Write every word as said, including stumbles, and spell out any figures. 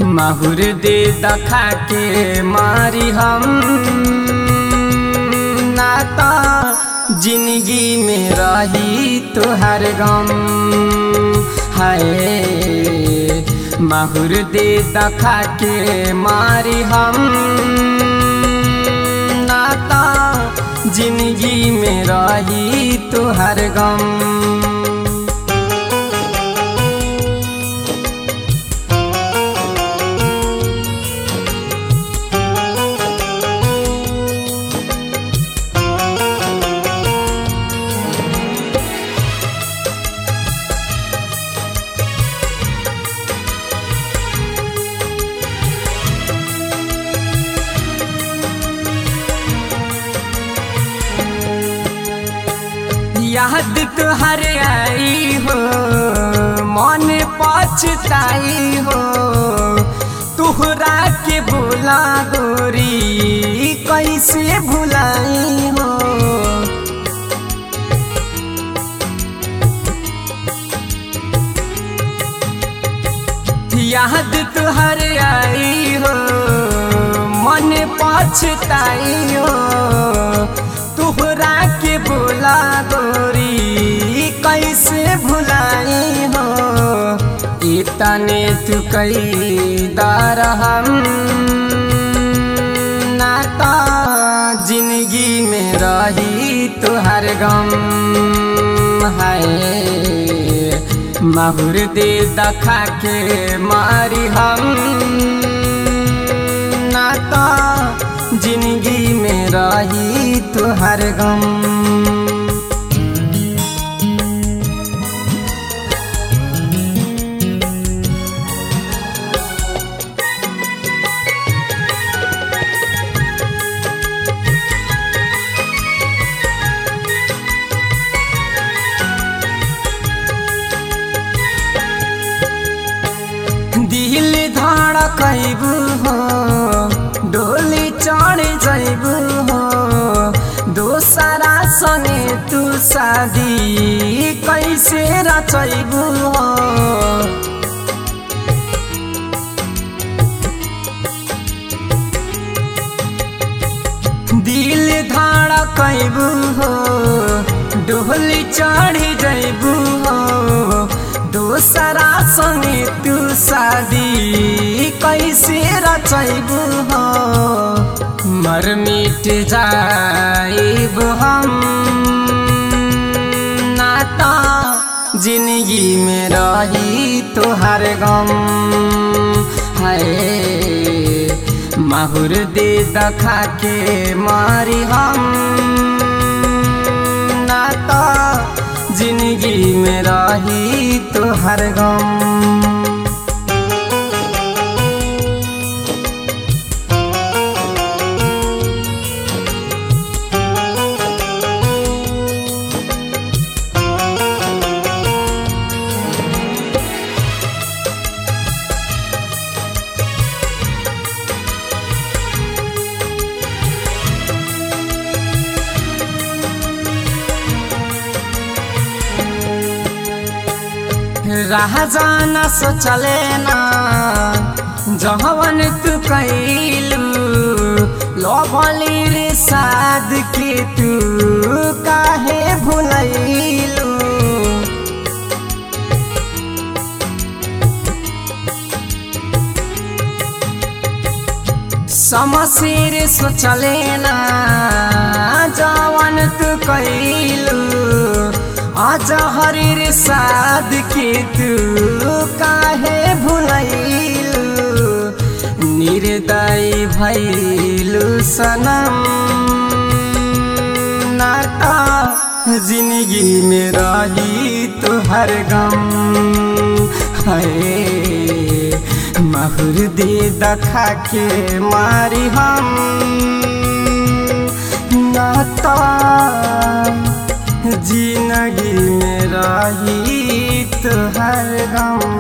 माहुर दे दखा के मारी हम नाता जिंदगी में रही तुहर गम। हाय माहुर दे दखा के मारी हम नाता जिंदगी में रही तुहर गम। याद तुहर आई हो मन पछताई हो तुहरा के भुला गोरी कैसे भुलाई हो। याद तुहर आई हो मन पछताई हो तुहरा के भुला गोरी कैसे भुलाई हो। इतने तू कई दार हम नाता जिंदगी में रही तुहर गम। है माहुर दे दखा के मारी हम नाता जिंदगी में रही तुहर गम। दिल धड़कैबू हो डोली चढ़ जैबू हो दोसरा संगे तू शादी कैसे रचैबू हो। दिल धड़कैबू हो डोली चढ़ जैबू हो दोसरा संगे तू शादी कैसे रचैबू हो। मर मिट जाइब हम नाता जिंदगी में रही तुहर गम। है माहुर दे दखा के मारी हम नाता जिंदगी में रही तुहर गम। राह जाना सोचले ना जहवन तू कैलू लोभली रे साद के तू काहे भुलैलू। समसिर सोचले ना जवन तू कैलू आज हरिर साद के तू काहे भुलैलू। निर्दयी भैलू सनम नाता जिंदगी में रही तुहर गम। है माहुर दे दखा के मारी हम नाता जिंदगी में रही तुहर गम।